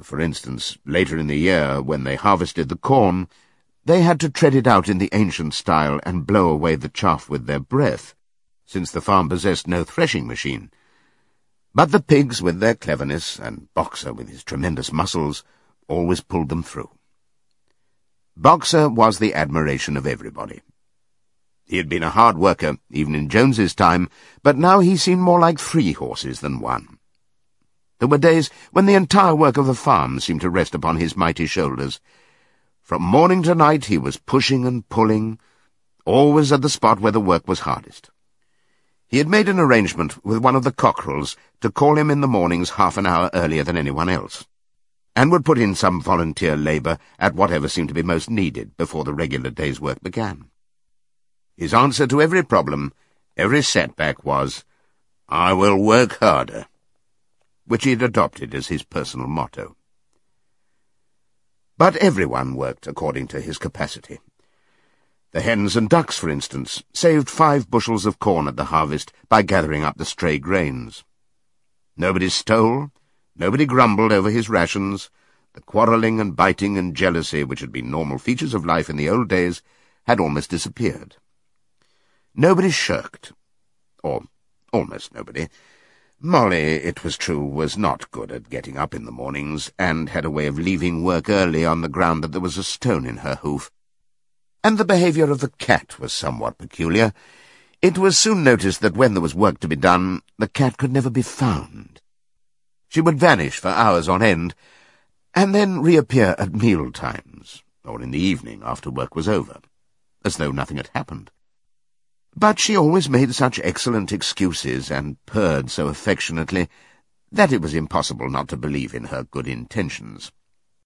For instance, later in the year, when they harvested the corn, they had to tread it out in the ancient style and blow away the chaff with their breath, since the farm possessed no threshing machine. But the pigs, with their cleverness, and Boxer, with his tremendous muscles, always pulled them through. Boxer was the admiration of everybody. He had been a hard worker, even in Jones's time, but now he seemed more like 3 horses than 1. There were days when the entire work of the farm seemed to rest upon his mighty shoulders. From morning to night he was pushing and pulling, always at the spot where the work was hardest. He had made an arrangement with one of the cockerels to call him in the mornings half an hour earlier than anyone else, and would put in some volunteer labour at whatever seemed to be most needed before the regular day's work began. His answer to every problem, every setback, was, "I will work harder," which he had adopted as his personal motto. But everyone worked according to his capacity. The hens and ducks, for instance, saved 5 bushels of corn at the harvest by gathering up the stray grains. Nobody stole, nobody grumbled over his rations. The quarrelling and biting and jealousy, which had been normal features of life in the old days, had almost disappeared. Nobody shirked, or almost nobody. Molly, it was true, was not good at getting up in the mornings, and had a way of leaving work early on the ground that there was a stone in her hoof. And the behaviour of the cat was somewhat peculiar. It was soon noticed that when there was work to be done, the cat could never be found. She would vanish for hours on end, and then reappear at meal times, or in the evening after work was over, as though nothing had happened. But she always made such excellent excuses and purred so affectionately that it was impossible not to believe in her good intentions.